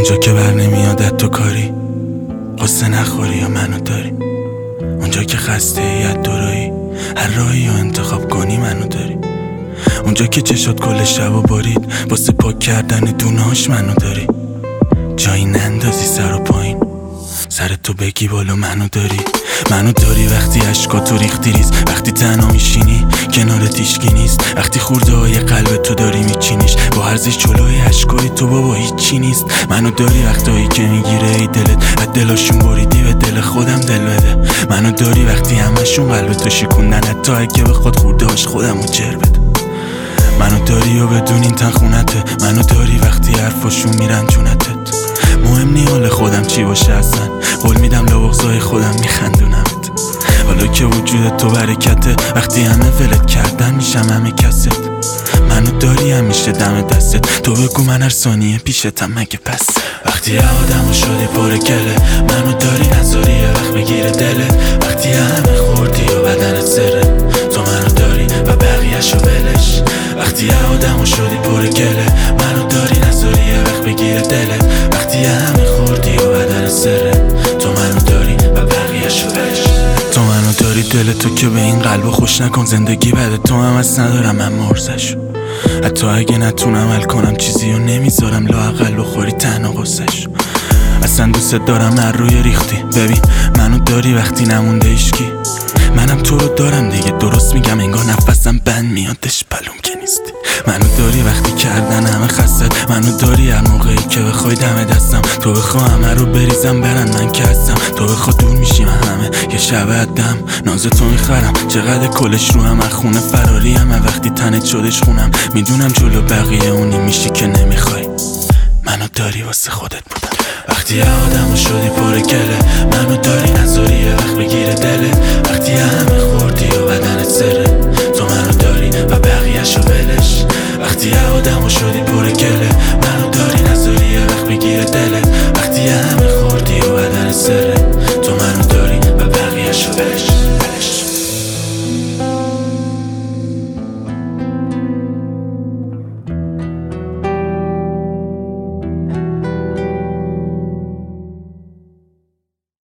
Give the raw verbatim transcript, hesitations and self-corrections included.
اونجا که بر نمیادت تو کاری، قصه نخوری یا منو داری. اونجا که خسته ایت دورایی، هر راهی رو انتخاب کنی منو داری. اونجا که چشات کل شب و بارید، واسه پاک کردن دونهاش منو داری. جایی نندازی سر و پایین، سر تو بگی بالا منو داری. منو داری وقتی عشقاتو ریختی ریز، وقتی تنها میشینی کنارت هیچکی نیست، وقتی خورده های قلب تو داری میچینیش با ارزش جلوی عشقای تو بابا هیچی نیست. منو داری وقتایی که میگیره ای دلت، از دلاشون بریدی به دل خودم دل بده. منو داری وقتی همشون قلبتو شکوندن، حتی اگه بخواد خوردهاش خودمو جر بده. منو داری و بدون این تن خونته، منو داری وقتی حرفاشون میرن جونتت. مهم نی حال خودم چی باشه اصلا، قول میدم لبغزای خودم میخندونمت. حالا که وجود تو برکته، وقتی همه ولت کردن میشم همه کست. منو داری همیشه دم دستت، تو بگو من هر ثانیه پیشتم مگه پس. وقتی آدمو شدی پر گله، منو داری نذاری یه وقت بگیره دلت. وقتی همه خوردی و بدنت سره، تو منو داری و بقیه‌شو ولش. وقتی آدمو شدی پر گله، منو داری نذاری یه وقت بگیره دلت. وقتی همه خوردی و بدنت سره، تو منو داری و بقیه‌شو ولش. تو منو داری دل تو که به این قلبو خوش نکن، زندگی بده تو هم از ندارم من مرزشو. حتی اگه نتونم حل کنم چیزی رو نمیذارم لااقل بخوری تنها قصه‌شو. اصلا دوست دارم هر روی ریختی، ببین منو داری وقتی نمونده ایشکی. منم تو رو دارم دیگه، درست میگم انگار نفسم بند میادش پلوم که نیستی. منو داری وقتی کردن همه خستت، منو داری هر موقعی که بخوای دم دستم. تو بخوا همه رو بریزم برن من که هستم، تو بخوا دور میشیم همه یه شب عدم. ناز تو میخرم چقدر کلش رو هم، خونه فراری هم وقتی تنت شدش خونم. میدونم جلو بقیه اونی میشی که نمیخوای، منو داری واسه خودت بودم. وقتی آدمو شدی پر گله، منو داری نذاری یه وقت بگیره دلت. وقتی